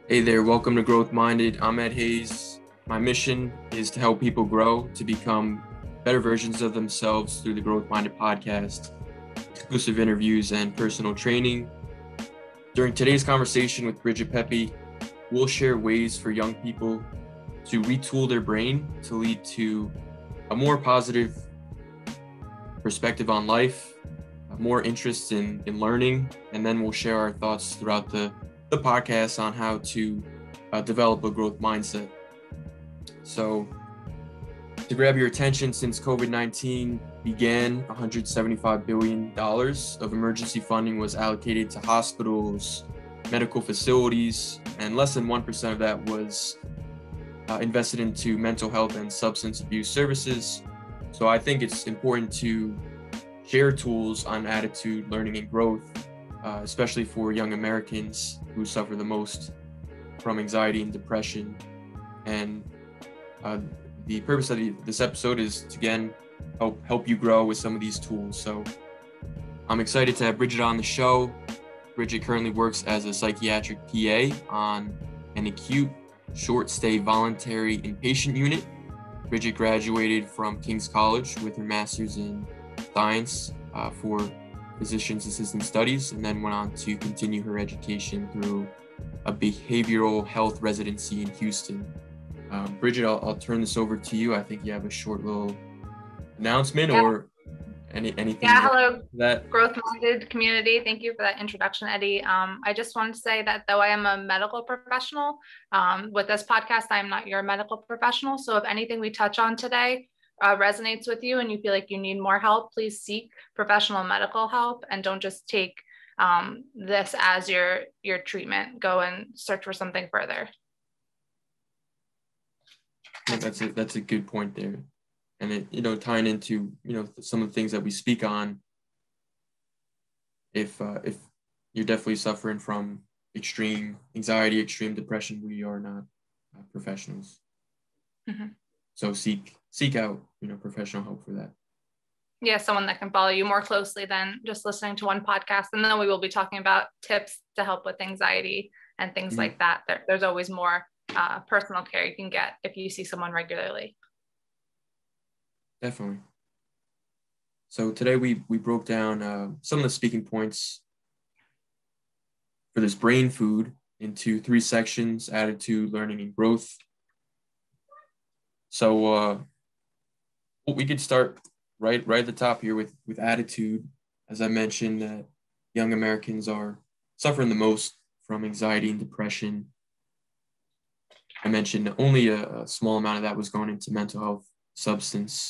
Hey there, welcome to Growth Minded. I'm Ed Hayes. My mission is to help people grow to become better versions of themselves through the Growth Minded podcast, exclusive interviews, and personal training. During today's conversation with Bridget Pepe, we'll share ways for young people to retool their brain to lead to a more positive perspective on life, more interest in learning, and then we'll share our thoughts throughout the podcast on how to develop a growth mindset. So to grab your attention, since COVID-19 began, $175 billion of emergency funding was allocated to hospitals, medical facilities, and less than 1% of that was invested into mental health and substance abuse services. So I think it's important to share tools on attitude, learning, and growth, especially for young Americans who suffer the most from anxiety and depression. And the purpose of this episode is to, again, help you grow with some of these tools. So I'm excited to have Bridget on the show. Bridget currently works as a psychiatric PA on an acute short stay voluntary inpatient unit. Bridget graduated from King's College with her master's in science for physician's assistant studies, and then went on to continue her education through a behavioral health residency in Houston. Bridget, I'll turn this over to you. I think you have a short little announcement or anything. Yeah, hello, growth-minded community. Thank you for that introduction, Eddie. I just wanted to say that though I am a medical professional, with this podcast, I'm not your medical professional. So if anything we touch on today resonates with you and you feel like you need more help, please seek professional medical help and don't just take this as your treatment. Go and search for something further. Yeah, that's a good point there. And it, tying into, some of the things that we speak on, if you're definitely suffering from extreme anxiety, extreme depression, we are not professionals. Mm-hmm. So seek out, professional help for that. Yeah, someone that can follow you more closely than just listening to one podcast. And then we will be talking about tips to help with anxiety and things mm-hmm. like that. There's always more personal care you can get if you see someone regularly. Definitely. So today we broke down some of the speaking points for this brain food into 3 sections: attitude, learning, and growth. So we could start right at the top here with attitude. As I mentioned, that young Americans are suffering the most from anxiety and depression. I mentioned only a small amount of that was going into mental health, substance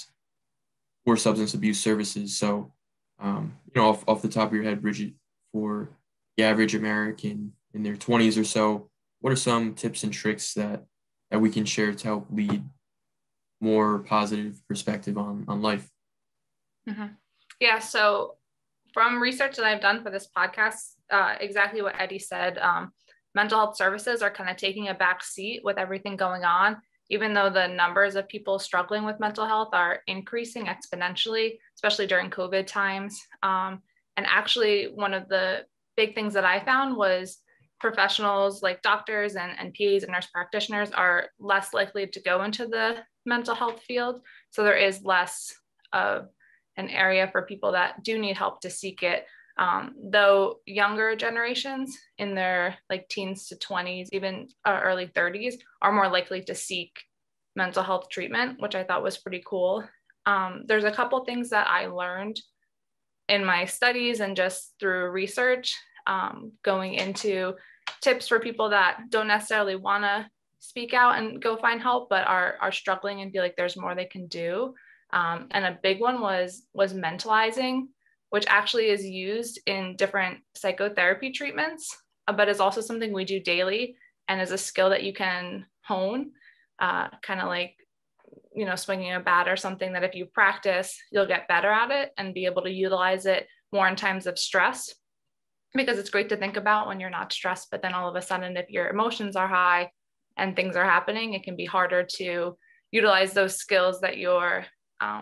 abuse services. So, off the top of your head, Bridget, for the average American in their 20s or so, what are some tips and tricks that we can share to help lead more positive perspective on life? Mm-hmm. Yeah. So from research that I've done for this podcast, exactly what Eddie said, mental health services are kind of taking a back seat with everything going on, even though the numbers of people struggling with mental health are increasing exponentially, especially during COVID times. And actually, one of the big things that I found was professionals like doctors and PAs and nurse practitioners are less likely to go into the mental health field. So there is less of an area for people that do need help to seek it. Though younger generations in their teens to 20s, even early 30s, are more likely to seek mental health treatment, which I thought was pretty cool. There's a couple things that I learned in my studies and just through research, going into tips for people that don't necessarily want to speak out and go find help, but are struggling and feel like there's more they can do. And a big one was mentalizing, which actually is used in different psychotherapy treatments, but is also something we do daily and is a skill that you can hone, kind of like, swinging a bat or something that if you practice, you'll get better at it and be able to utilize it more in times of stress, because it's great to think about when you're not stressed, but then all of a sudden, if your emotions are high and things are happening, it can be harder to utilize those skills that you're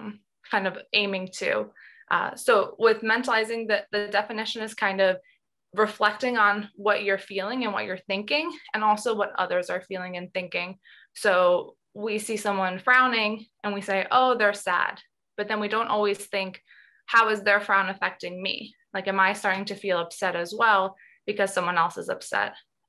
kind of aiming to. So with mentalizing, the definition is kind of reflecting on what you're feeling and what you're thinking, and also what others are feeling and thinking. So we see someone frowning and we say, oh, they're sad. But then we don't always think, how is their frown affecting me? Like, am I starting to feel upset as well because someone else is upset?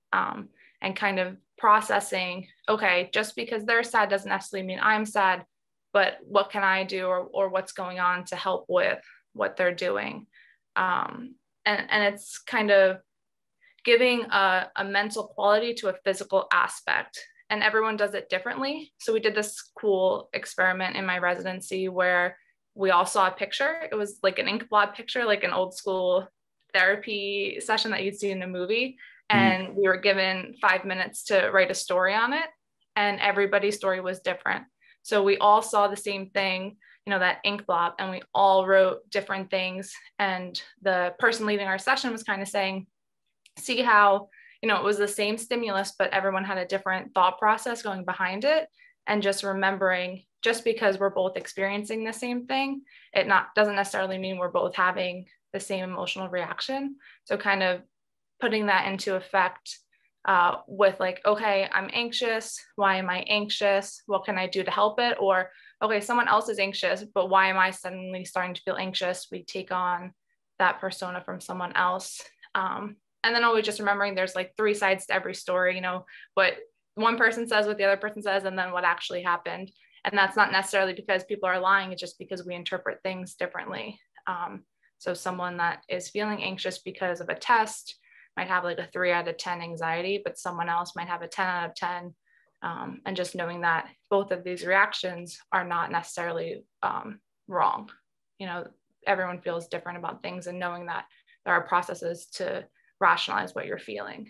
And kind of processing, okay, just because they're sad doesn't necessarily mean I'm sad, but what can I do, or what's going on to help with what they're doing? And it's kind of giving a mental quality to a physical aspect, and everyone does it differently. So we did this cool experiment in my residency where we all saw a picture. It was like an ink blot picture, like an old school therapy session that you'd see in a movie. And we were given 5 minutes to write a story on it, and everybody's story was different. So we all saw the same thing, that ink blot, and we all wrote different things. And the person leading our session was kind of saying, see how, it was the same stimulus, but everyone had a different thought process going behind it. And just remembering, just because we're both experiencing the same thing, it doesn't necessarily mean we're both having the same emotional reaction. So kind of putting that into effect with like, okay, I'm anxious. Why am I anxious? What can I do to help it? Or, okay, someone else is anxious, but why am I suddenly starting to feel anxious? We take on that persona from someone else. And then always just remembering there's like 3 sides to every story, what one person says, what the other person says, and then what actually happened. And that's not necessarily because people are lying. It's just because we interpret things differently. So someone that is feeling anxious because of a test might have like a 3 out of 10 anxiety, but someone else might have a 10 out of 10. And just knowing that both of these reactions are not necessarily wrong. Everyone feels different about things, and knowing that there are processes to rationalize what you're feeling.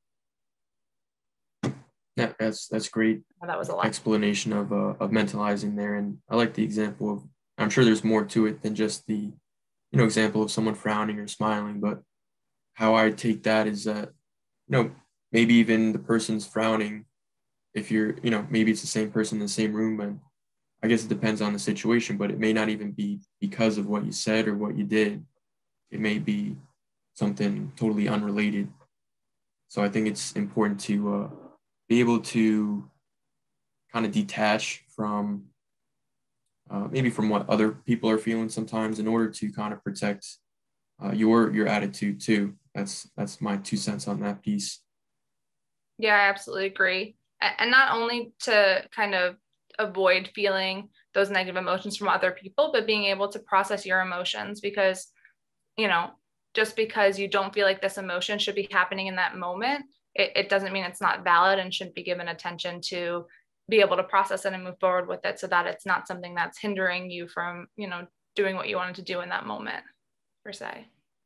Yeah, that's great. That was a lot. Explanation of mentalizing there. And I like the example of, I'm sure there's more to it than just the, example of someone frowning or smiling, but how I take that is that, maybe even the person's frowning, if you're, maybe it's the same person in the same room, and I guess it depends on the situation, but it may not even be because of what you said or what you did. It may be something totally unrelated. So I think it's important to be able to kind of detach from maybe from what other people are feeling sometimes, in order to kind of protect your attitude too. That's my 2 cents on that piece. Yeah, I absolutely agree. And not only to kind of avoid feeling those negative emotions from other people, but being able to process your emotions, because, just because you don't feel like this emotion should be happening in that moment, it doesn't mean it's not valid and shouldn't be given attention to be able to process it and move forward with it, so that it's not something that's hindering you from, doing what you wanted to do in that moment, per se.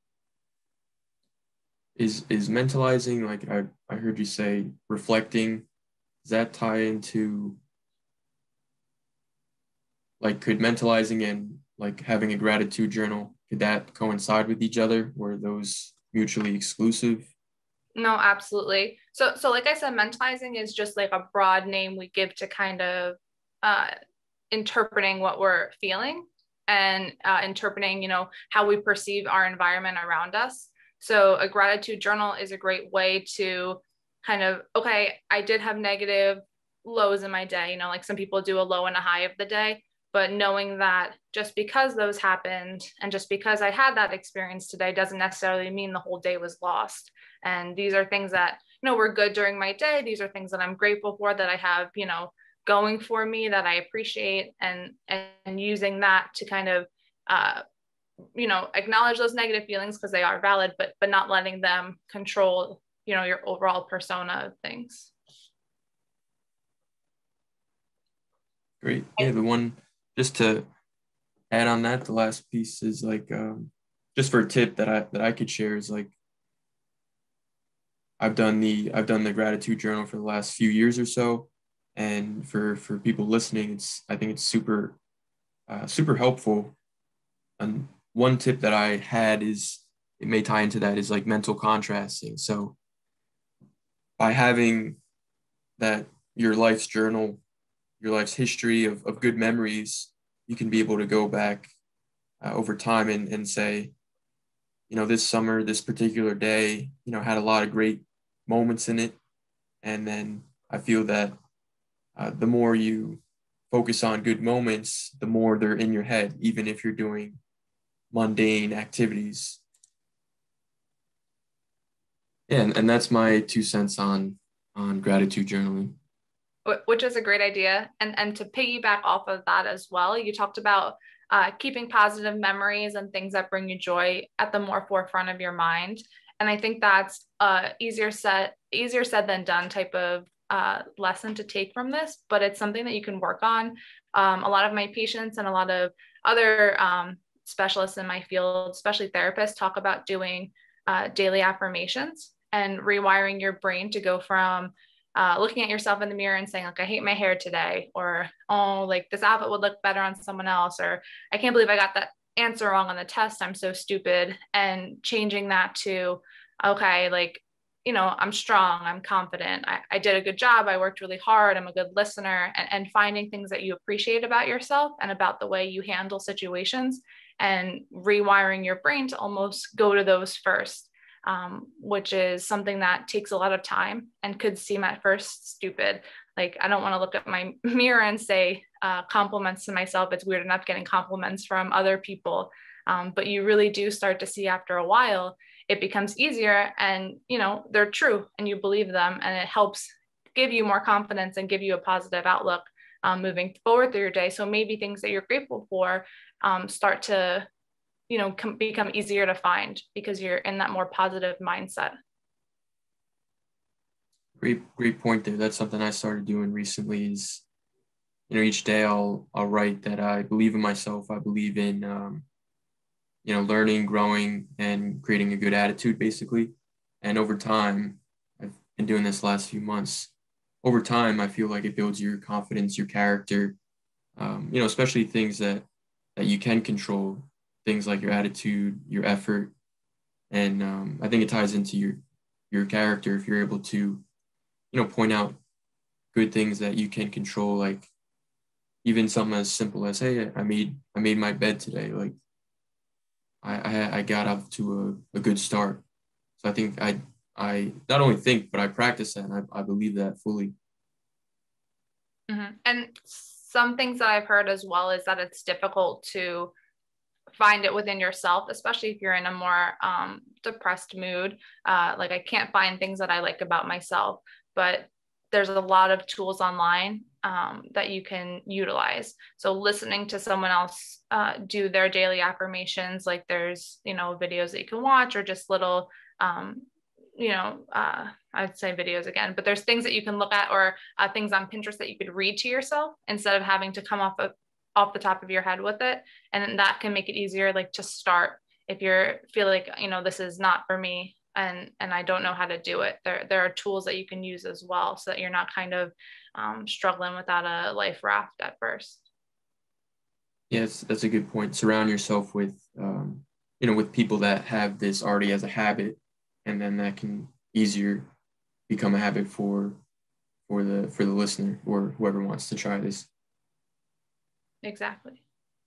Is mentalizing, like I heard you say, reflecting, does that tie into, like, could mentalizing and like having a gratitude journal, could that coincide with each other? Or are those mutually exclusive? No, absolutely. So like I said, mentalizing is just like a broad name we give to kind of interpreting what we're feeling, and interpreting, how we perceive our environment around us. So a gratitude journal is a great way to kind of, okay, I did have negative lows in my day, like some people do a low and a high of the day, but knowing that just because those happened and just because I had that experience today doesn't necessarily mean the whole day was lost. And these are things that, were good during my day. These are things that I'm grateful for, that I have, going for me, that I appreciate, and using that to kind of, acknowledge those negative feelings because they are valid, but not letting them control, your overall persona of things. Great. Yeah, the one, just to add on that, the last piece is like, just for a tip that I could share, is like, I've done the gratitude journal for the last few years or so, and for people listening, I think it's super helpful. And one tip that I had is, it may tie into that, is like mental contrasting. So by having that, your life's journal, your life's history of good memories, you can be able to go back over time and say, this summer, this particular day, had a lot of great moments in it. And then I feel that the more you focus on good moments, the more they're in your head, even if you're doing mundane activities. Yeah, and that's my 2 cents on gratitude journaling. Which is a great idea. And to piggyback off of that as well, you talked about keeping positive memories and things that bring you joy at the more forefront of your mind. And I think that's easier said than done type of lesson to take from this, but it's something that you can work on. A lot of my patients and a lot of other specialists in my field, especially therapists, talk about doing daily affirmations and rewiring your brain to go from looking at yourself in the mirror and saying, like, I hate my hair today, or, oh, like this outfit would look better on someone else, or I can't believe I got that answer wrong on the test, I'm so stupid, and changing that to, okay, like, I'm strong, I'm confident, I did a good job, I worked really hard, I'm a good listener, and finding things that you appreciate about yourself and about the way you handle situations, and rewiring your brain to almost go to those first. Which is something that takes a lot of time and could seem at first stupid. Like, I don't want to look at my mirror and say compliments to myself. It's weird enough getting compliments from other people. But you really do start to see after a while, it becomes easier, and, they're true and you believe them, and it helps give you more confidence and give you a positive outlook moving forward through your day. So maybe things that you're grateful for start to become easier to find because you're in that more positive mindset. Great point there. That's something I started doing recently is, each day I'll write that I believe in myself. I believe in, learning, growing, and creating a good attitude, basically. And over time, I've been doing this last few months. Over time, I feel like it builds your confidence, your character, especially things that you can control, things like your attitude, your effort. And I think it ties into your character if you're able to, point out good things that you can control, like even something as simple as, hey, I made my bed today. Like I got off to a good start. So I think I not only think, but I practice that, and I believe that fully. Mm-hmm. And some things that I've heard as well is that it's difficult to find it within yourself, especially if you're in a more depressed mood. Like, I can't find things that I like about myself, but there's a lot of tools online that you can utilize. So listening to someone else do their daily affirmations, like there's, videos that you can watch, or just little, I'd say videos again, but there's things that you can look at, or things on Pinterest that you could read to yourself instead of having to come off the top of your head with it. And that can make it easier, like, to start if you're feel like, this is not for me, and I don't know how to do it. There are tools that you can use as well, so that you're not kind of struggling without a life raft at first. Yes, that's a good point. Surround yourself with, with people that have this already as a habit, and then that can easier become a habit for the listener or whoever wants to try this. Exactly.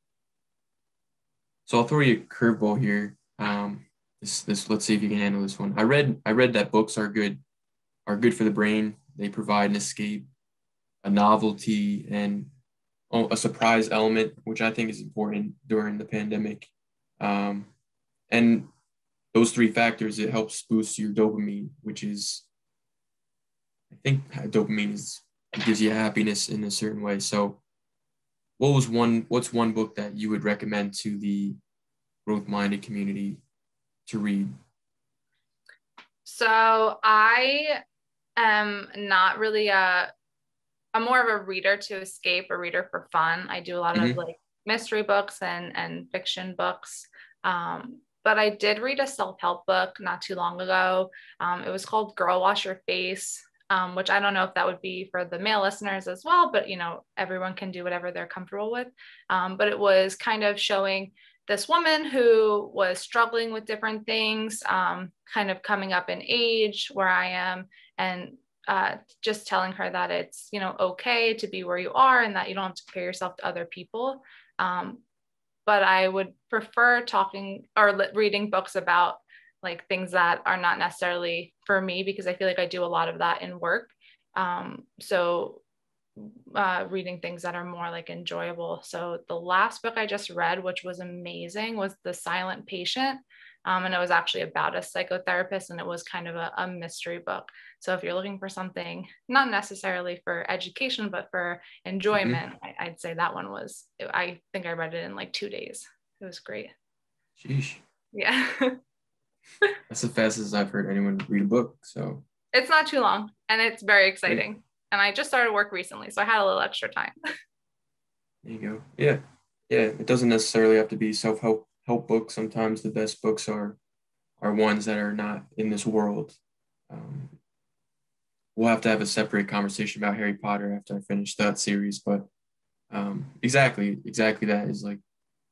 So I'll throw you a curveball here. This let's see if you can handle this one. I read that books are good for the brain. They provide an escape, a novelty, and a surprise element, which I think is important during the pandemic. And those three factors, it helps boost your dopamine, which is, I think dopamine gives you happiness in a certain way. So what's one book that you would recommend to the growth-minded community to read? So I am not really I'm more of a reader to escape, a reader for fun. I do a lot of like mystery books and fiction books. But I did read a self-help book not too long ago. It was called Girl Wash Your Face, which I don't know if that would be for the male listeners as well, but everyone can do whatever they're comfortable with. But it was kind of showing this woman who was struggling with different things, kind of coming up in age where I am, and just telling her that it's, okay to be where you are, and that you don't have to compare yourself to other people. but I would prefer talking or reading books about like things that are not necessarily for me, because I feel like I do a lot of that in work. So reading things that are more like enjoyable. So the last book I just read, which was amazing, was The Silent Patient. And it was actually about a psychotherapist, and it was kind of a mystery book. So if you're looking for something, not necessarily for education, but for enjoyment, I'd say that one was, I think I read it in like 2 days. It was great. Sheesh. Yeah. That's the fastest I've heard anyone read a book. So it's not too long, and it's very exciting. Great. And I just started work recently, so I had a little extra time. There you go. Yeah. Yeah. It doesn't necessarily have to be self-help books. Sometimes the best books are ones that are not in this world. We'll have to have a separate conversation about Harry Potter after I finish that series. But exactly that is like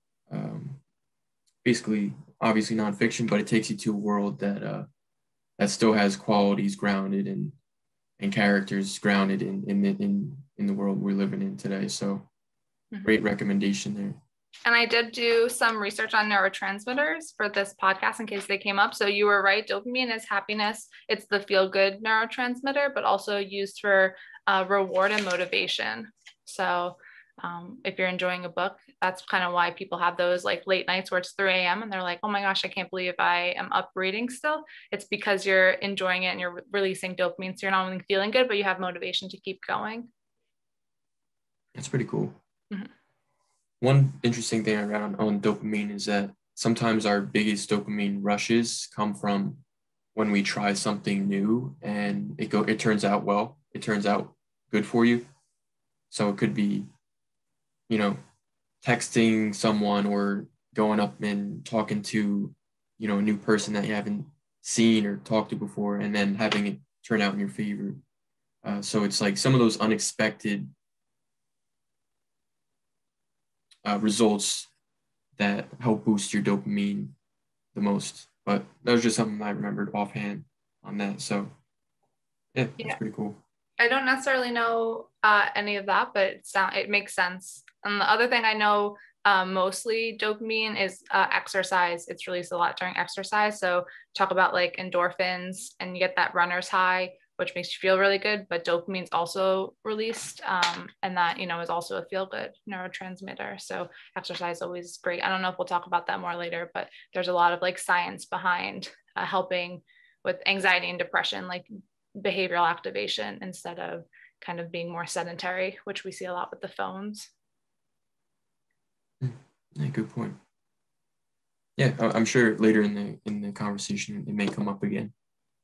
basically obviously nonfiction, but it takes you to a world that that still has qualities grounded and characters grounded in the world we're living in today. So great recommendation there. And I did do some research on neurotransmitters for this podcast in case they came up. So you were right. Dopamine is happiness. It's the feel-good neurotransmitter, but also used for reward and motivation. So if you're enjoying a book, that's kind of why people have those like late nights where it's 3 a.m. and they're like, oh my gosh, I can't believe I am up reading still. It's because you're enjoying it and you're releasing dopamine. So you're not only feeling good, but you have motivation to keep going. That's pretty cool. One interesting thing I read on dopamine is that sometimes our biggest dopamine rushes come from when we try something new and it turns out well, it turns out good for you. So it could be, you know, texting someone or going up and talking to, you know, a new person that you haven't seen or talked to before, and then having it turn out in your favor. So it's like some of those unexpected results that help boost your dopamine the most. But that was just something I remembered offhand on that. So yeah, that's pretty cool. I don't necessarily know any of that, but it makes sense. And the other thing I know mostly dopamine is exercise. It's released a lot during exercise. So talk about like endorphins, and you get that runner's high, which makes you feel really good, but dopamine's also released, and that, you know, is also a feel-good neurotransmitter. So exercise is always great. I don't know if we'll talk about that more later, but there's a lot of like science behind helping with anxiety and depression, like behavioral activation instead of kind of being more sedentary, which we see a lot with the phones. Yeah, good point. Yeah, I'm sure later in the conversation it may come up again.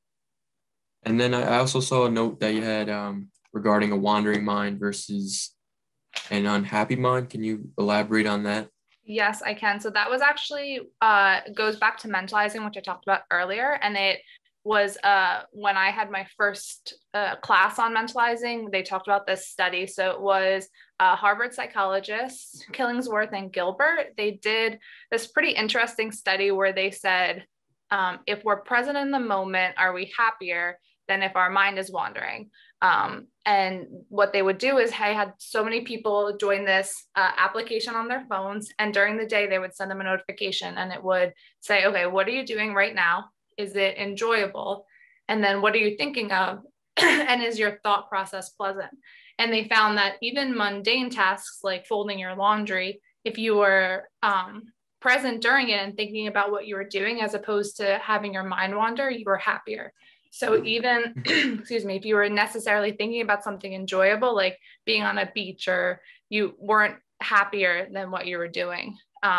And then I also saw a note that you had regarding a wandering mind versus an unhappy mind. Can you elaborate on that? Yes, I can. So that was actually goes back to mentalizing, which I talked about earlier. And it was when I had my first class on mentalizing, they talked about this study. So it was Harvard psychologists, Killingsworth and Gilbert. They did this pretty interesting study where they said, if we're present in the moment, are we happier than if our mind is wandering? And what they would do is, I had so many people join this application on their phones, and during the day, they would send them a notification and it would say, okay, what are you doing right now? Is it enjoyable? And then what are you thinking of? And is your thought process pleasant? And they found that even mundane tasks like folding your laundry, if you were present during it and thinking about what you were doing, as opposed to having your mind wander, you were happier. So even, excuse me, if you were necessarily thinking about something enjoyable, like being on a beach, or you weren't happier than what you were doing.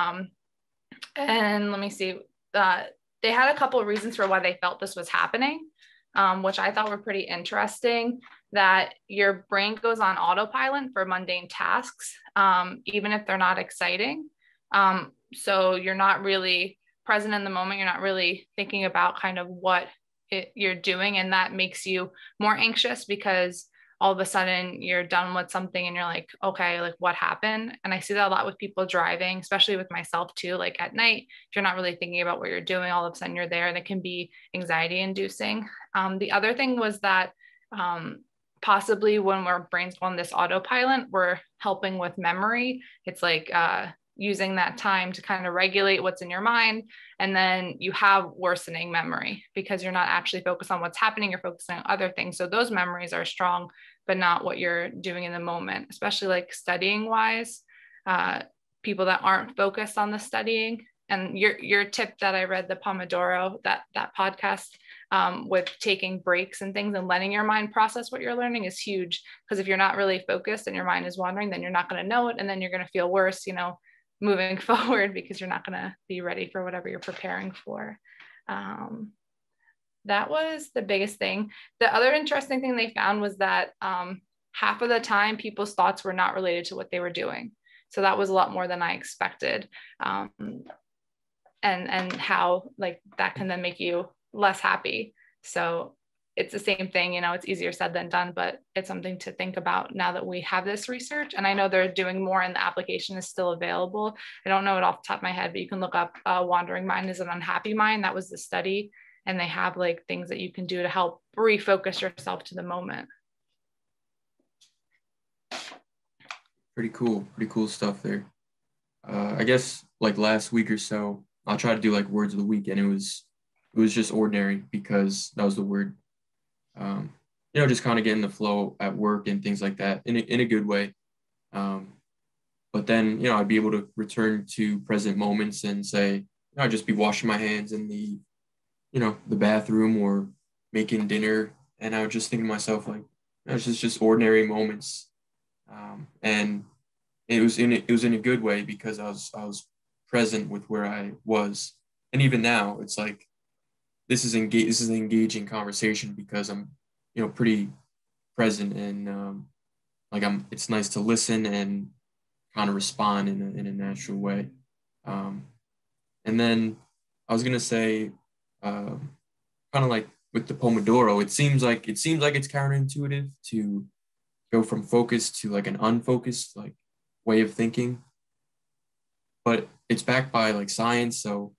And let me see, they had a couple of reasons for why they felt this was happening, which I thought were pretty interesting, that your brain goes on autopilot for mundane tasks, even if they're not exciting. So you're not really present in the moment. You're not really thinking about kind of what you're doing. And that makes you more anxious, because all of a sudden you're done with something and you're like, okay, like what happened? And I see that a lot with people driving, especially with myself too. Like at night, if you're not really thinking about what you're doing, all of a sudden you're there, and it can be anxiety inducing. The other thing was that possibly when our brains go on this autopilot, we're helping with memory. It's like, using that time to kind of regulate what's in your mind. And then you have worsening memory because you're not actually focused on what's happening. You're focusing on other things. So those memories are strong, but not what you're doing in the moment, especially like studying wise. People that aren't focused on the studying, and your tip that I read, the Pomodoro, that podcast, with taking breaks and things and letting your mind process what you're learning is huge. Because if you're not really focused and your mind is wandering, then you're not going to know it. And then you're going to feel worse, moving forward, because you're not going to be ready for whatever you're preparing for. That was the biggest thing. The other interesting thing they found was that half of the time people's thoughts were not related to what they were doing. So that was a lot more than I expected. And how like that can then make you less happy. So it's the same thing, it's easier said than done, but it's something to think about now that we have this research. And I know they're doing more and the application is still available. I don't know it off the top of my head, but you can look up Wandering Mind is an Unhappy Mind. That was the study. And they have like things that you can do to help refocus yourself to the moment. Pretty cool stuff there. I guess like last week or so, I'll try to do like words of the week, and it was just ordinary because that was the word. Just kind of getting the flow at work and things like that in a good way. But then, I'd be able to return to present moments and say, I'd just be washing my hands in the bathroom or making dinner. And I would just think to myself, like, it's just ordinary moments. And it was in a good way because I was present with where I was. And even now it's like, this is an engaging conversation because I'm, pretty present and it's nice to listen and kind of respond in a natural way. And then I was going to say, kind of like with the Pomodoro, it seems like it's counterintuitive to go from focused to like an unfocused like way of thinking, but it's backed by like science. So,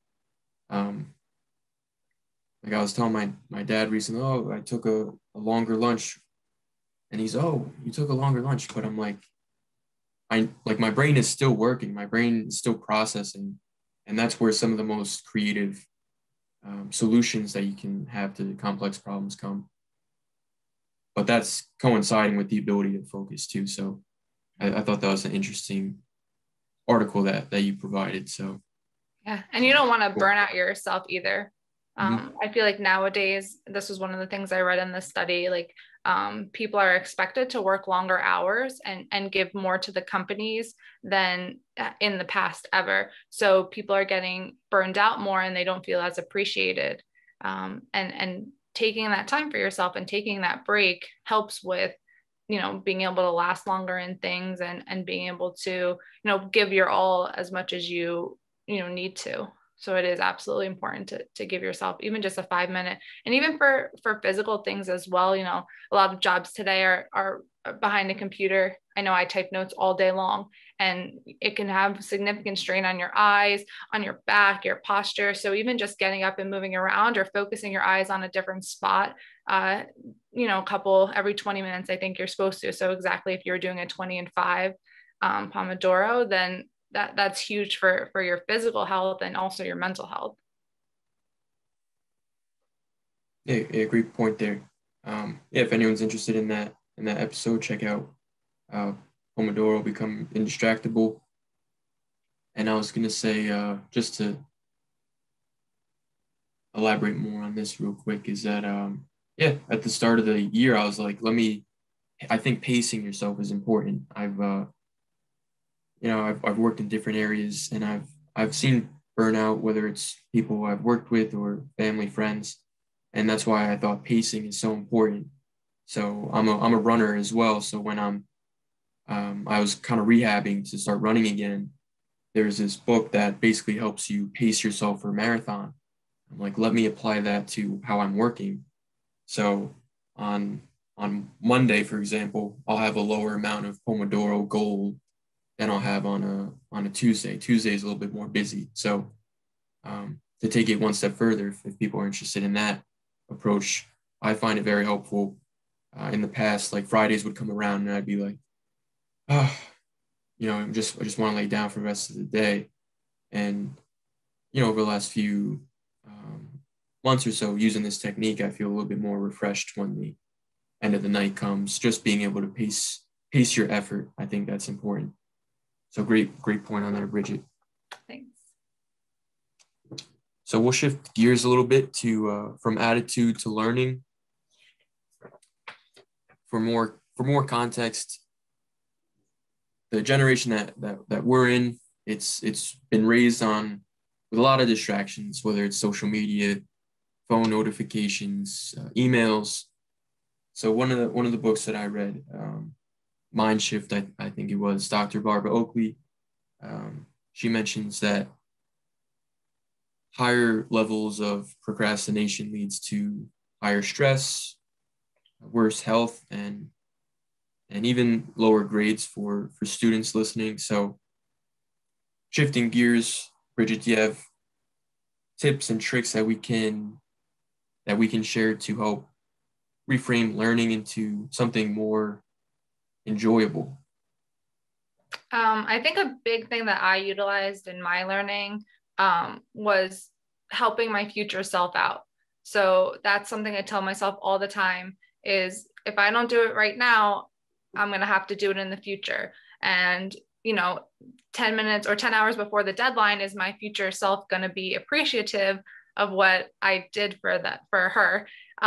like I was telling my dad recently, I took a longer lunch, and he's, oh, you took a longer lunch, but I'm like, my brain is still working, my brain is still processing, and that's where some of the most creative solutions that you can have to complex problems come. But that's coinciding with the ability to focus too. So I thought that was an interesting article that you provided. So yeah, and you don't want to burn out yourself either. Mm-hmm. I feel like nowadays, this was one of the things I read in the study, like people are expected to work longer hours and give more to the companies than in the past ever. So people are getting burned out more and they don't feel as appreciated. And taking that time for yourself and taking that break helps with, being able to last longer in things and being able to, give your all as much as you need to. So it is absolutely important to give yourself even just a 5 minute, and even for physical things as well. A lot of jobs today are behind a computer. I know I type notes all day long, and it can have significant strain on your eyes, on your back, your posture. So even just getting up and moving around or focusing your eyes on a different spot, a couple every 20 minutes, I think you're supposed to. So exactly, if you're doing a 20 and 5 Pomodoro, then that's huge for your physical health and also your mental health. Yeah, great point there. If anyone's interested in that episode, check out Pomodoro, Become Indistractable. And I was going to say, just to elaborate more on this real quick, is that, at the start of the year, I was like, I think pacing yourself is important. I've worked in different areas, and I've seen burnout, whether it's people I've worked with or family, friends. And that's why I thought pacing is so important. So I'm a runner as well. So when I was kind of rehabbing to start running again, there's this book that basically helps you pace yourself for a marathon. I'm like, let me apply that to how I'm working. So on Monday, for example, I'll have a lower amount of Pomodoro goal than I'll have on a Tuesday. Tuesday is a little bit more busy. So to take it one step further, if people are interested in that approach, I find it very helpful. In the past, like Fridays would come around and I'd be like, I just want to lay down for the rest of the day. And, over the last few months or so using this technique, I feel a little bit more refreshed when the end of the night comes. Just being able to pace your effort, I think that's important. So great point on there, Bridget. Thanks. So we'll shift gears a little bit to from attitude to learning. For more context, the generation that we're in, it's been raised on with a lot of distractions, whether it's social media, phone notifications, emails. So one of the books that I read, Mind Shift, I think it was Dr. Barbara Oakley. She mentions that higher levels of procrastination leads to higher stress, worse health, and even lower grades for students listening. So shifting gears, Bridget, do you have tips and tricks that we can share to help reframe learning into something more enjoyable? I think a big thing that I utilized in my learning was helping my future self out. So that's something I tell myself all the time is if I don't do it right now, I'm going to have to do it in the future. And, 10 minutes or 10 hours before the deadline, is my future self going to be appreciative of what I did for her?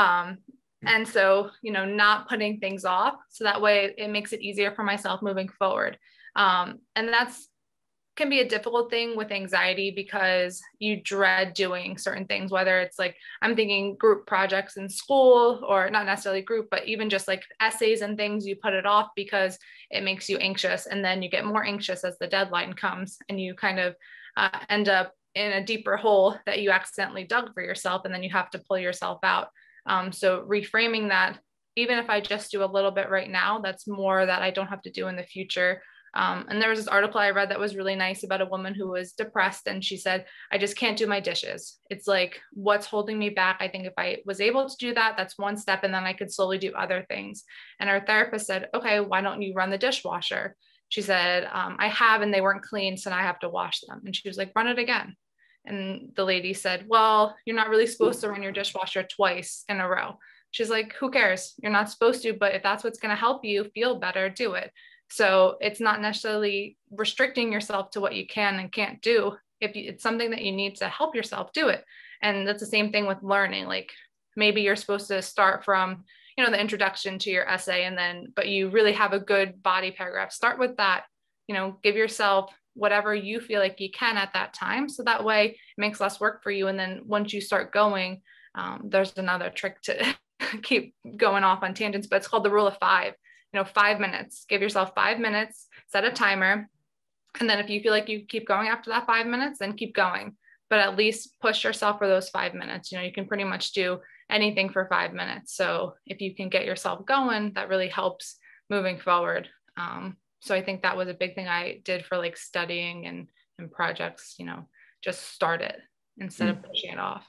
And so, not putting things off. So that way it makes it easier for myself moving forward. And that's can be a difficult thing with anxiety because you dread doing certain things, whether it's like I'm thinking group projects in school or not necessarily group, but even just like essays and things, you put it off because it makes you anxious. And then you get more anxious as the deadline comes and you kind of end up in a deeper hole that you accidentally dug for yourself. And then you have to pull yourself out. So reframing that, even if I just do a little bit right now, that's more that I don't have to do in the future. And there was this article I read that was really nice about a woman who was depressed. And she said, I just can't do my dishes. It's like, what's holding me back? I think if I was able to do that, that's one step. And then I could slowly do other things. And her therapist said, okay, why don't you run the dishwasher? She said, I have, and they weren't clean. So now I have to wash them. And she was like, run it again. And the lady said, well, you're not really supposed to run your dishwasher twice in a row. She's like, who cares? You're not supposed to, but if that's what's going to help you feel better, do it. So it's not necessarily restricting yourself to what you can and can't do. If it's something that you need to help yourself, do it. And that's the same thing with learning. Like maybe you're supposed to start from, the introduction to your essay but you really have a good body paragraph. Start with that, give yourself whatever you feel like you can at that time. So that way it makes less work for you. And then once you start going, there's another trick to keep going off on tangents, but it's called the rule of 5. 5 minutes, give yourself 5 minutes, set a timer. And then if you feel like you keep going after that 5 minutes, then keep going, but at least push yourself for those 5 minutes. You can pretty much do anything for 5 minutes. So if you can get yourself going, that really helps moving forward. So I think that was a big thing I did for like studying and projects, just start it instead of pushing it off.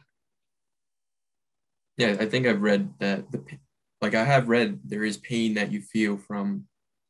Yeah, I think I've read that I have read there is pain that you feel from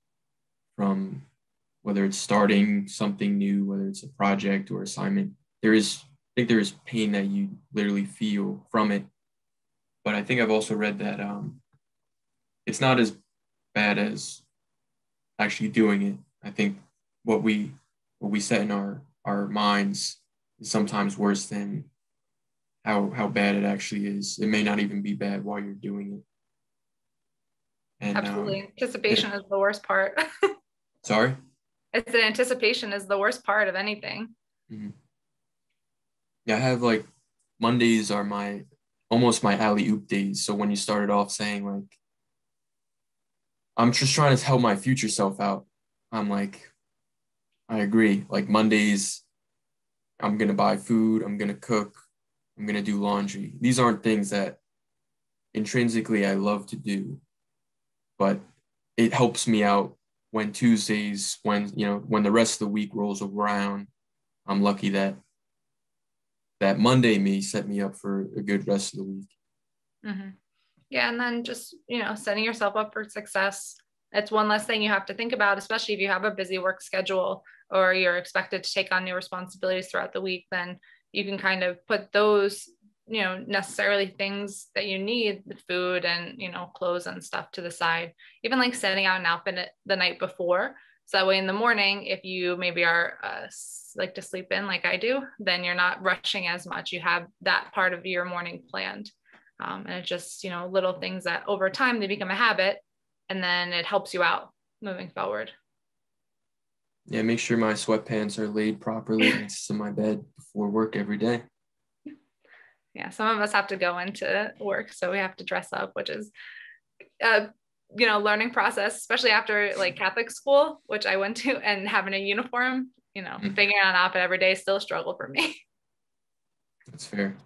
whether it's starting something new, whether it's a project or assignment. I think there is pain that you literally feel from it. But I think I've also read that it's not as bad as actually doing it. I think what we set in our minds is sometimes worse than how bad it actually is. It may not even be bad while you're doing it. And, absolutely. Anticipation is the worst part. Sorry? It's the anticipation is the worst part of anything. Mm-hmm. Yeah, I have like Mondays are almost my alley-oop days. So when you started off saying like, I'm just trying to help my future self out, I'm like, I agree. Like Mondays, I'm going to buy food, I'm going to cook, I'm going to do laundry. These aren't things that intrinsically I love to do, but it helps me out when Tuesdays, when the rest of the week rolls around. I'm lucky that Monday may set me up for a good rest of the week. Mm-hmm. Yeah. And then just, setting yourself up for success it's one less thing you have to think about, especially if you have a busy work schedule or you're expected to take on new responsibilities throughout the week. Then you can kind of put those, necessarily things that you need, the food and, clothes and stuff, to the side, even like setting out an outfit the night before. So that way in the morning, if you maybe are like to sleep in like I do, then you're not rushing as much. You have that part of your morning planned. And it's just, little things that over time they become a habit, and then it helps you out moving forward. Yeah, make sure my sweatpants are laid properly next to my bed before work every day. Yeah, some of us have to go into work, so we have to dress up, which is learning process, especially after like Catholic school, which I went to, and having a uniform, figuring out an outfit every day is still a struggle for me. That's fair.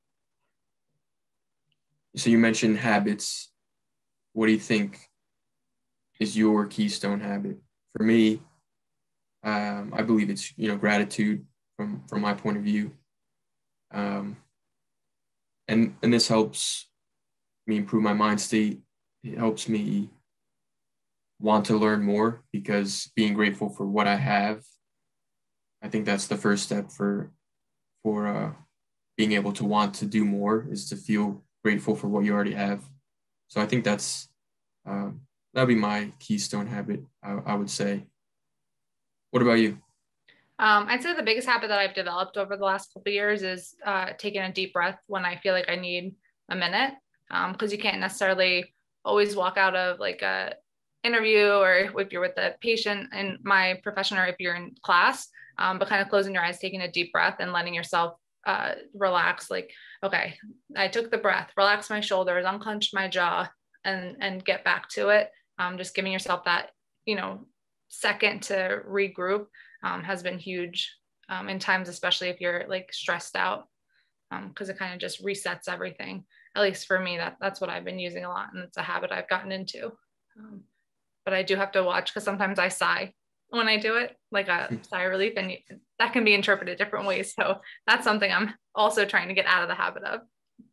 So you mentioned habits. What do you think is your keystone habit? For me, I believe it's, gratitude from my point of view. And this helps me improve my mind state. It helps me want to learn more, because being grateful for what I have, I think that's the first step for being able to want to do more, is to feel grateful for what you already have. So I think that'd be my keystone habit, I would say. What about you? I'd say the biggest habit that I've developed over the last couple of years is taking a deep breath when I feel like I need a minute, because you can't necessarily always walk out of like a interview, or if you're with a patient in my profession, or if you're in class, but kind of closing your eyes, taking a deep breath and letting yourself relax. Like, okay, I took the breath, relax my shoulders, unclench my jaw, and get back to it. Just giving yourself that, second to regroup has been huge in times, especially if you're like stressed out, because it kind of just resets everything. At least for me, that's what I've been using a lot, and it's a habit I've gotten into. But I do have to watch, because sometimes I sigh when I do it, like a sigh of relief, and that can be interpreted different ways. So that's something I'm also trying to get out of the habit of.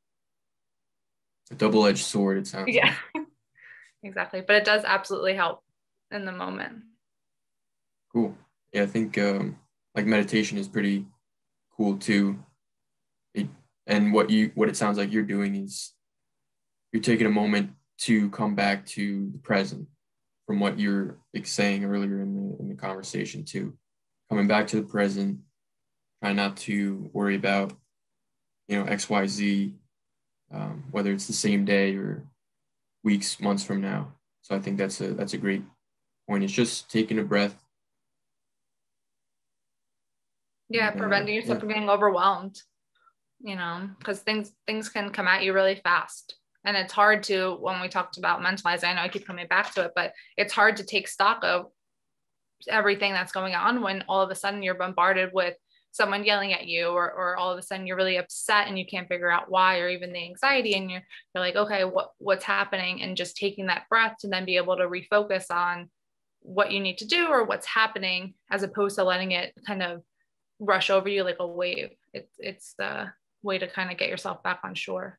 A double-edged sword, it sounds like. Exactly. But it does absolutely help in the moment. Cool. Yeah, I think like meditation is pretty cool too. And what it sounds like you're doing is you're taking a moment to come back to the present, from what you're saying earlier in the conversation too. Coming back to the present, try not to worry about, XYZ, whether it's the same day or weeks, months from now. So I think that's a great point. It's just taking a breath. Yeah, preventing yourself from getting overwhelmed, because things can come at you really fast. And it's hard to, when we talked about mentalizing, I know I keep coming back to it, but it's hard to take stock of everything that's going on when all of a sudden you're bombarded with someone yelling at you, or all of a sudden you're really upset and you can't figure out why, or even the anxiety, and you're like, okay, what's happening? And just taking that breath to then be able to refocus on what you need to do or what's happening, as opposed to letting it kind of rush over you like a wave. It's the way to kind of get yourself back on shore.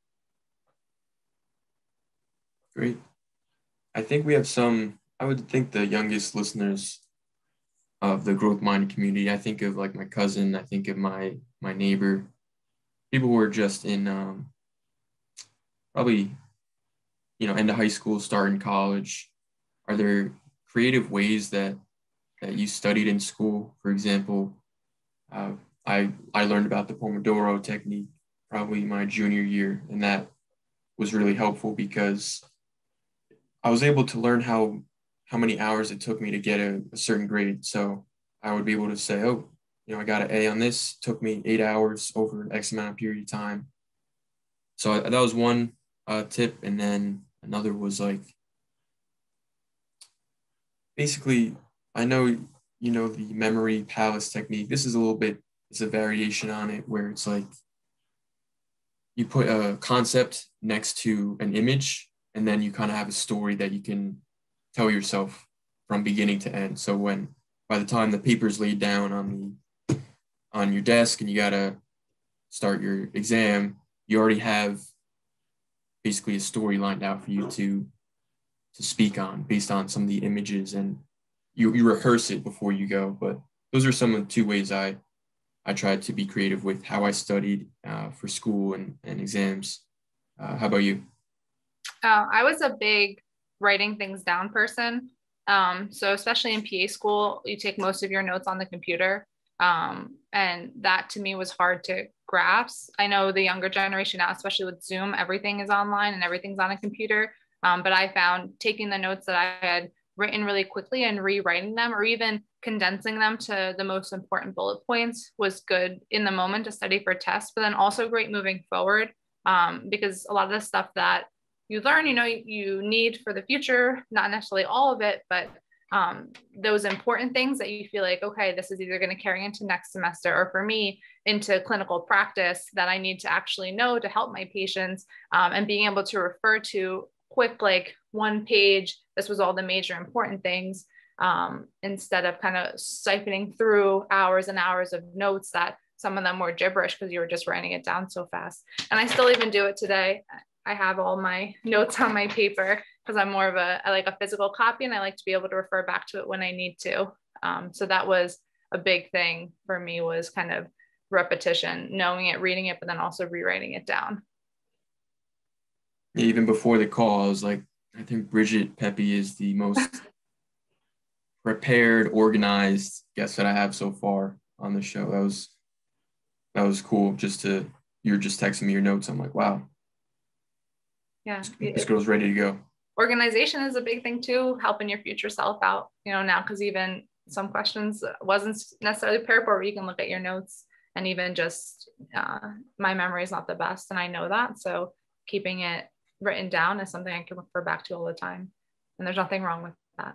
Great. I think we have I would think the youngest listeners of the growth minded community. I think of like my cousin, I think of my neighbor, people who are just in probably, end of high school, starting college. Are there creative ways that you studied in school? For example, I learned about the Pomodoro technique probably my junior year, and that was really helpful because I was able to learn how many hours it took me to get a certain grade. So I would be able to say, oh, I got an A on this, took me 8 hours over an X amount of period of time. So that was one tip. And then another was like, basically, I know, the memory palace technique. This is it's a variation on it, where it's like you put a concept next to an image, and then you kind of have a story that you can tell yourself from beginning to end. So by the time the paper's laid down on your desk and you gotta start your exam, you already have basically a story lined out for you to speak on based on some of the images, and you rehearse it before you go. But those are some of the two ways I tried to be creative with how I studied for school and exams. How about you? I was a big writing things down person. So especially in PA school, you take most of your notes on the computer. And that to me was hard to grasp. I know the younger generation now, especially with Zoom, everything is online and everything's on a computer. But I found taking the notes that I had written really quickly and rewriting them, or even condensing them to the most important bullet points, was good in the moment to study for tests, but then also great moving forward. Because a lot of the stuff that you learn, you need for the future, not necessarily all of it, but those important things that you feel like, okay, this is either going to carry into next semester, or for me into clinical practice, that I need to actually know to help my patients, and being able to refer to quick, like one page, this was all the major important things, instead of kind of siphoning through hours and hours of notes that some of them were gibberish because you were just writing it down so fast. And I still even do it today. I have all my notes on my paper because I'm more of I like a physical copy, and I like to be able to refer back to it when I need to. So that was a big thing for me, was kind of repetition, knowing it, reading it, but then also rewriting it down. Yeah, even before the call, I was like, I think Bridget Pepe is the most prepared, organized guest that I have so far on the show. That was cool. You were just texting me your notes. I'm like, wow. Yeah. This girl's ready to go. Organization is a big thing too, helping your future self out, now, because even some questions wasn't necessarily prepared for, where you can look at your notes, and even just my memory is not the best, and I know that. So keeping it written down is something I can refer back to all the time. And there's nothing wrong with that.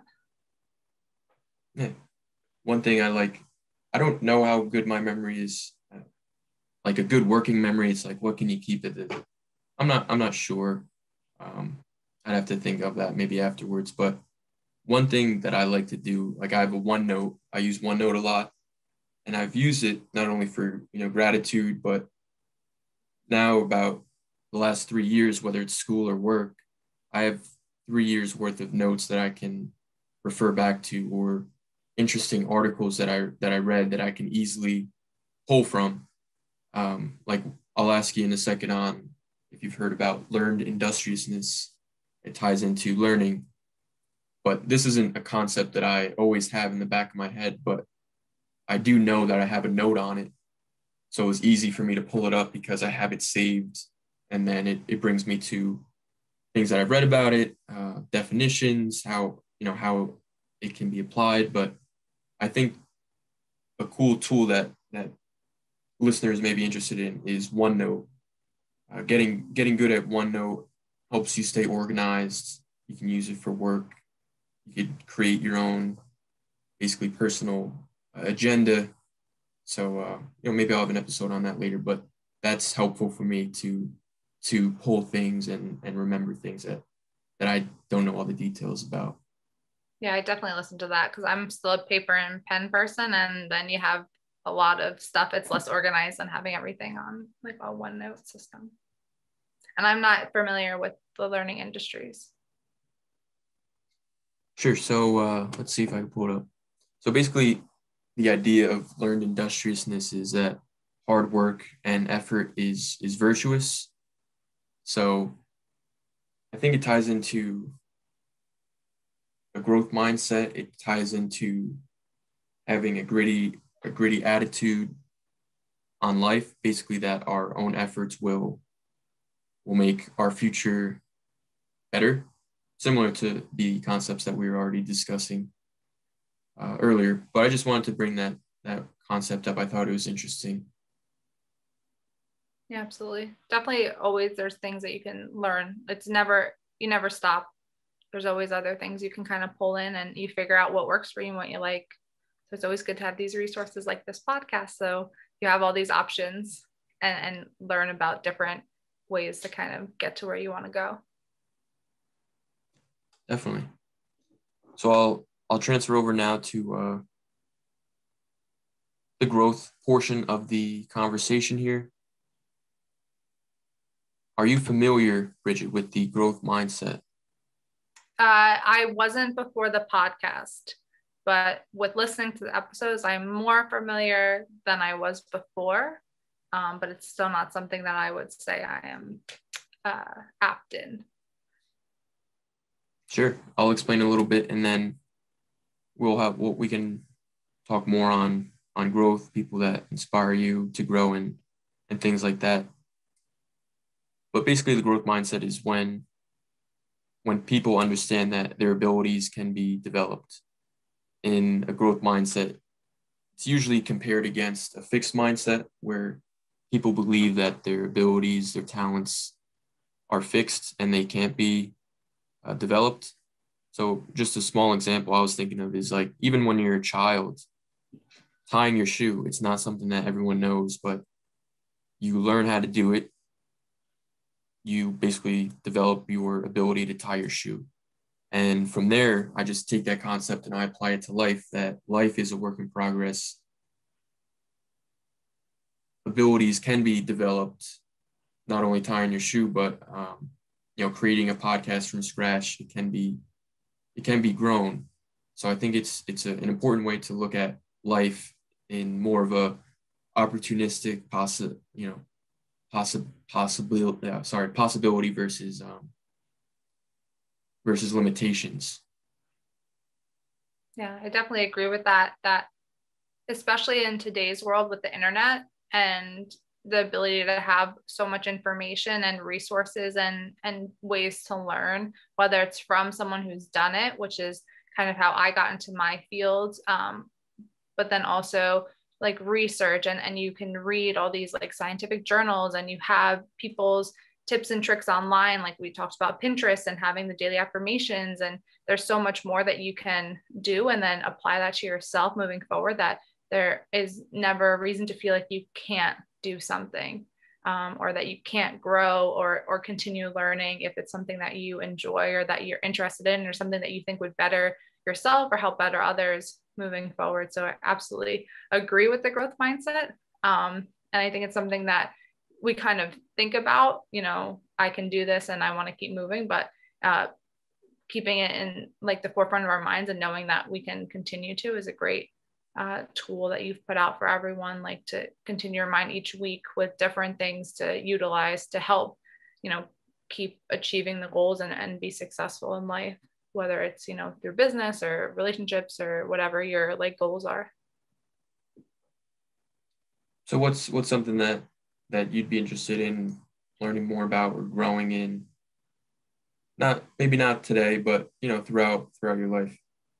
Yeah. One thing I don't know how good my memory is. Like a good working memory, it's like, what can you keep it? I'm not sure. I'd have to think of that maybe afterwards. But one thing that I like to do, like I have a OneNote. I use OneNote a lot, and I've used it not only for gratitude, but now about the last 3 years, whether it's school or work, I have 3 years worth of notes that I can refer back to, or interesting articles that I read that I can easily pull from. Like I'll ask you in a second on if you've heard about learned industriousness. It ties into learning, but this isn't a concept that I always have in the back of my head, but I do know that I have a note on it. So it's easy for me to pull it up because I have it saved. And then it brings me to things that I've read about it, definitions, how it can be applied. But I think a cool tool that listeners may be interested in is OneNote. Getting good at OneNote helps you stay organized. You can use it for work. You could create your own, basically personal agenda. So maybe I'll have an episode on that later. But that's helpful for me to pull things and remember things that I don't know all the details about. Yeah, I definitely listen to that because I'm still a paper and pen person, and then you have a lot of stuff. It's less organized than having everything on like a OneNote system. And I'm not familiar with the learning industries. Sure. So let's see if I can pull it up. So basically, the idea of learned industriousness is that hard work and effort is virtuous. So I think it ties into a growth mindset. It ties into having a gritty attitude on life, basically that our own efforts will make our future better, similar to the concepts that we were already discussing earlier. But I just wanted to bring that concept up. I thought it was interesting. Yeah, absolutely. Definitely always there's things that you can learn. You never stop. There's always other things you can kind of pull in, and you figure out what works for you and what you like. So it's always good to have these resources like this podcast. So you have all these options and learn about different ways to kind of get to where you want to go. Definitely. So I'll transfer over now to the growth portion of the conversation here. Are you familiar, Bridget, with the growth mindset? I wasn't before the podcast, but with listening to the episodes, I'm more familiar than I was before. But it's still not something that I would say I am apt in. Sure. I'll explain a little bit, and then we can talk more on growth, people that inspire you to grow, and things like that. But basically, the growth mindset is when people understand that their abilities can be developed. In a growth mindset, it's usually compared against a fixed mindset where people believe that their abilities, their talents are fixed and they can't be developed. So just a small example I was thinking of is like, even when you're a child, tying your shoe, it's not something that everyone knows, but you learn how to do it. You basically develop your ability to tie your shoe. And from there, I just take that concept and I apply it to life, that life is a work in progress. Abilities can be developed, not only tying your shoe, but creating a podcast from scratch. It can be grown. So I think it's an important way to look at life in more of a opportunistic possibility versus limitations. Yeah, I definitely agree with that. That especially in today's world with the internet and the ability to have so much information and resources and ways to learn, whether it's from someone who's done it, which is kind of how I got into my field, but then also like research, and you can read all these like scientific journals, and you have people's tips and tricks online. Like we talked about Pinterest and having the daily affirmations, and there's so much more that you can do and then apply that to yourself moving forward, that there is never a reason to feel like you can't do something, or that you can't grow or continue learning if it's something that you enjoy or that you're interested in, or something that you think would better yourself or help better others moving forward. So I absolutely agree with the growth mindset. And I think it's something that we kind of think about, I can do this and I want to keep moving, but keeping it in like the forefront of our minds and knowing that we can continue to is a great tool that you've put out for everyone, like to continue your mind each week with different things to utilize to help, keep achieving the goals and be successful in life, whether it's, through business or relationships or whatever your like goals are. So what's something that you'd be interested in learning more about or growing in? Maybe not today, but throughout your life.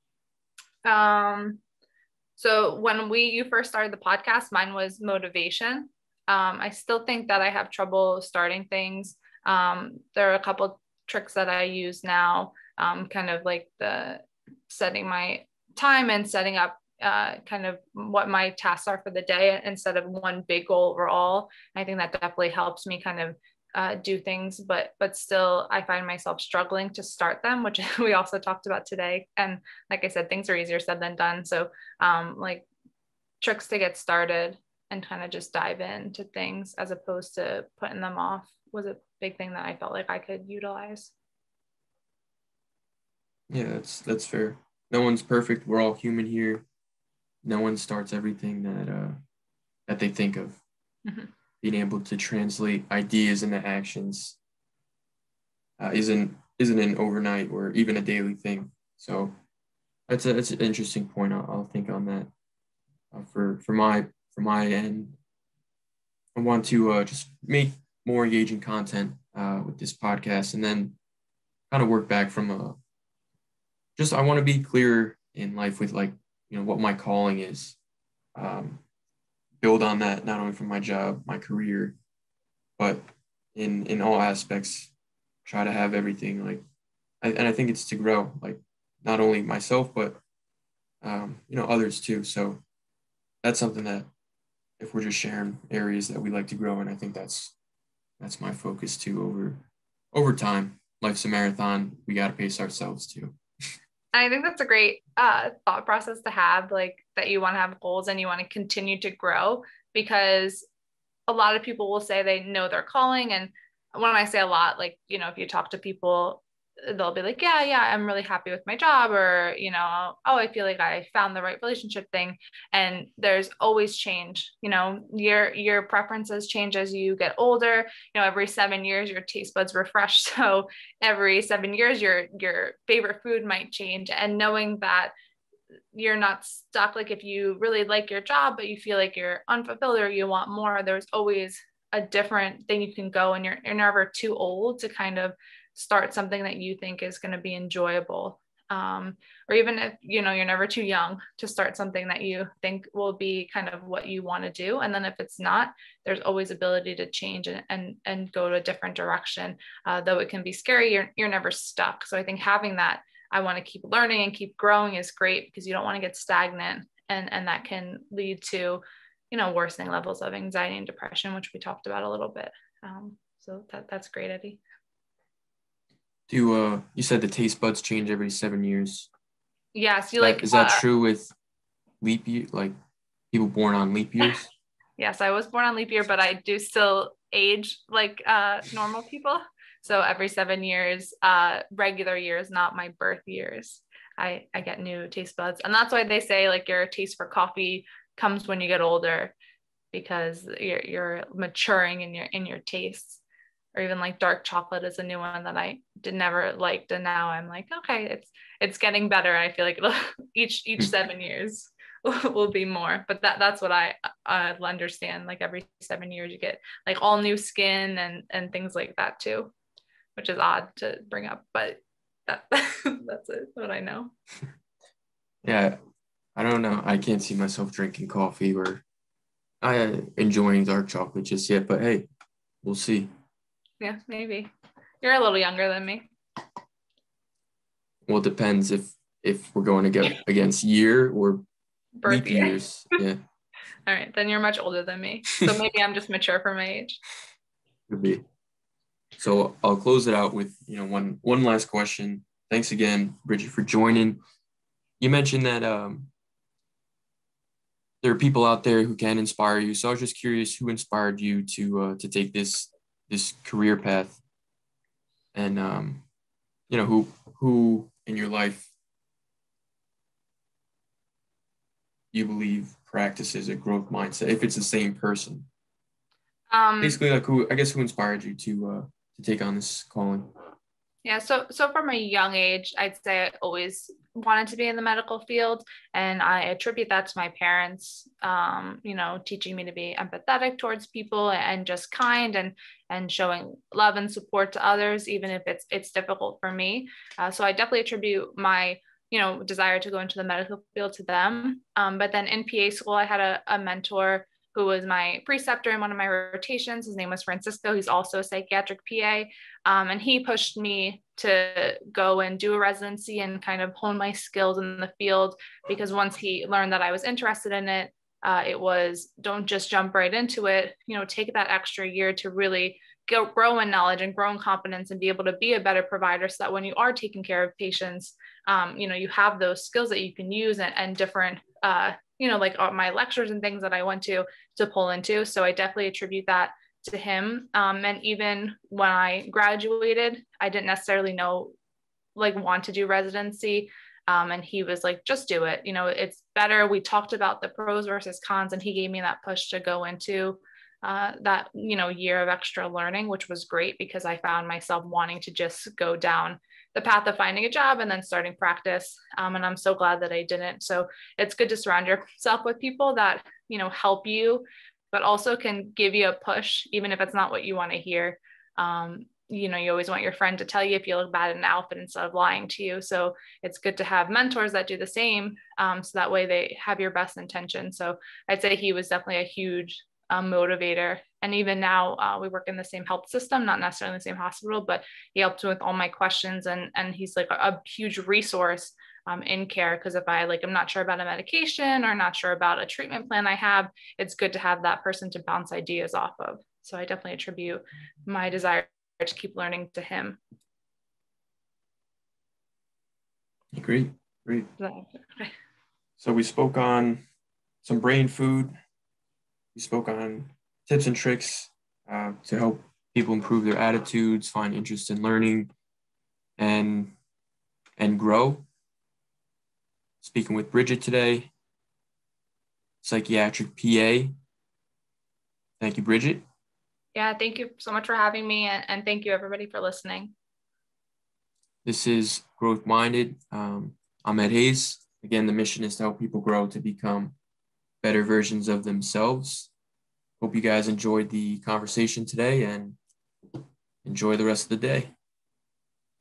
So when you first started the podcast, mine was motivation. I still think that I have trouble starting things. There are a couple tricks that I use now, kind of like the setting my time and setting up kind of what my tasks are for the day instead of one big goal overall. I think that definitely helps me kind of do things, but still I find myself struggling to start them, which we also talked about today. And like I said, things are easier said than done. So like tricks to get started and kind of just dive into things as opposed to putting them off was a big thing that I felt like I could utilize. Yeah, that's fair. No one's perfect. We're all human here. No one starts everything that they think of. Mm-hmm. Being able to translate ideas into actions isn't an overnight or even a daily thing. So that's an interesting point. I'll think on that. For my end, I want to just make more engaging content with this podcast, and then kind of work back from I want to be clear in life with what my calling is. Build on that, not only from my job, my career, but in all aspects, try to have everything and I think it's to grow, not only myself, but others too. So that's something that if we're just sharing areas that we like to grow in, I think that's my focus too over time. Life's a marathon. We got to pace ourselves too. I think that's a great thought process to have, like that you want to have goals and you want to continue to grow, because a lot of people will say they know their calling. And when I say a lot, if you talk to people they'll be like, yeah, I'm really happy with my job, or, oh, I feel like I found the right relationship thing. And there's always change, your preferences change as you get older. Every 7 years, your taste buds refresh. So every 7 years, your favorite food might change. And knowing that you're not stuck, like if you really like your job, but you feel like you're unfulfilled or you want more, there's always a different thing you can go, and you're never too old to kind of start something that you think is going to be enjoyable. Or even if, you're never too young to start something that you think will be kind of what you want to do. And then if it's not, there's always ability to change and go to a different direction. Though it can be scary, you're never stuck. So I think having that, I want to keep learning and keep growing is great, because you don't want to get stagnant, and that can lead to, worsening levels of anxiety and depression, which we talked about a little bit. So that's great, Eddie. You said the taste buds change every 7 years. Yes. Is that true with leap year, like people born on leap years? Yes, I was born on leap year, but I do still age like normal people. So every 7 years, regular years, not my birth years, I get new taste buds. And that's why they say like your taste for coffee comes when you get older, because you're maturing in your tastes. Or even like dark chocolate is a new one that I never liked, and now I'm like, okay, it's getting better. I feel like each 7 years will be more. But that's what I understand. Like every 7 years you get like all new skin and things like that too, which is odd to bring up, but that's it, what I know. Yeah, I don't know. I can't see myself drinking coffee or enjoying dark chocolate just yet, but hey, we'll see. Yeah, maybe. You're a little younger than me. Well, it depends if we're going to get against year or birth leap years. Yeah. All right, then you're much older than me. So maybe I'm just mature for my age. Could be. So I'll close it out with, one last question. Thanks again, Bridget, for joining. You mentioned that there are people out there who can inspire you. So I was just curious, who inspired you to take this career path, and who in your life you believe practices a growth mindset, if it's the same person. Basically, like who inspired you to take on this calling? Yeah, so from a young age, I'd say I always wanted to be in the medical field, and I attribute that to my parents, teaching me to be empathetic towards people and just kind and showing love and support to others, even if it's difficult for me. So I definitely attribute my desire to go into the medical field to them. But then in PA school, I had a mentor who was my preceptor in one of my rotations. His name was Francisco. He's also a psychiatric PA. And he pushed me to go and do a residency and kind of hone my skills in the field, because once he learned that I was interested in it, it was, don't just jump right into it, take that extra year to really grow in knowledge and grow in confidence and be able to be a better provider, so that when you are taking care of patients, you have those skills that you can use and different, like my lectures and things that I went to pull into. So I definitely attribute that to him. And even when I graduated, I didn't necessarily want to do residency. And he was like, just do it. It's better. We talked about the pros versus cons, and he gave me that push to go into that, year of extra learning, which was great, because I found myself wanting to just go down the path of finding a job and then starting practice. And I'm so glad that I didn't. So it's good to surround yourself with people that, help you, but also can give you a push, even if it's not what you want to hear. You always want your friend to tell you if you look bad in an outfit instead of lying to you. So it's good to have mentors that do the same. So that way they have your best intention. So I'd say he was definitely a huge motivator. And even now we work in the same health system, not necessarily in the same hospital, but he helps me with all my questions. And he's like a huge resource in care, because if I'm not sure about a medication or not sure about a treatment plan I have, it's good to have that person to bounce ideas off of. So I definitely attribute my desire to keep learning to him. Great. Okay. So we spoke on some brain food. We spoke on tips and tricks to help people improve their attitudes, find interest in learning, and grow. Speaking with Bridget today, psychiatric PA. Thank you, Bridget. Yeah, thank you so much for having me, and thank you everybody for listening. This is Growth Minded. I'm Ed Hayes. Again, the mission is to help people grow to become better versions of themselves. Hope you guys enjoyed the conversation today and enjoy the rest of the day.